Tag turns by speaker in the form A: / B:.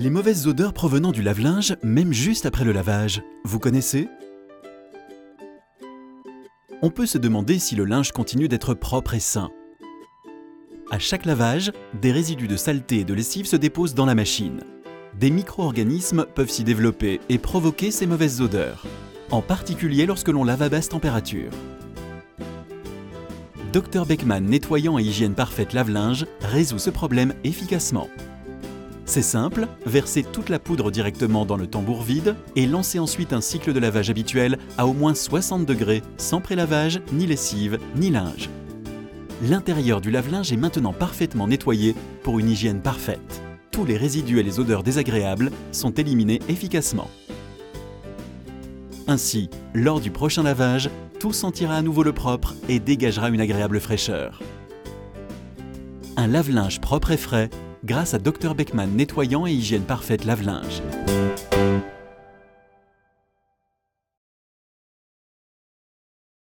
A: Les mauvaises odeurs provenant du lave-linge, même juste après le lavage, vous connaissez? On peut se demander si le linge continue d'être propre et sain. À chaque lavage, des résidus de saleté et de lessive se déposent dans la machine. Des micro-organismes peuvent s'y développer et provoquer ces mauvaises odeurs, en particulier lorsque l'on lave à basse température. Dr Beckmann Nettoyant et Hygiène Parfaite Lave-Linge résout ce problème efficacement. C'est simple, versez toute la poudre directement dans le tambour vide et lancez ensuite un cycle de lavage habituel à au moins 60 degrés, sans prélavage, ni lessive, ni linge. L'intérieur du lave-linge est maintenant parfaitement nettoyé pour une hygiène parfaite. Tous les résidus et les odeurs désagréables sont éliminés efficacement. Ainsi, lors du prochain lavage, tout sentira à nouveau le propre et dégagera une agréable fraîcheur. Un lave-linge propre et frais grâce à Dr Beckmann Nettoyant et Hygiène Parfaite Lave-Linge.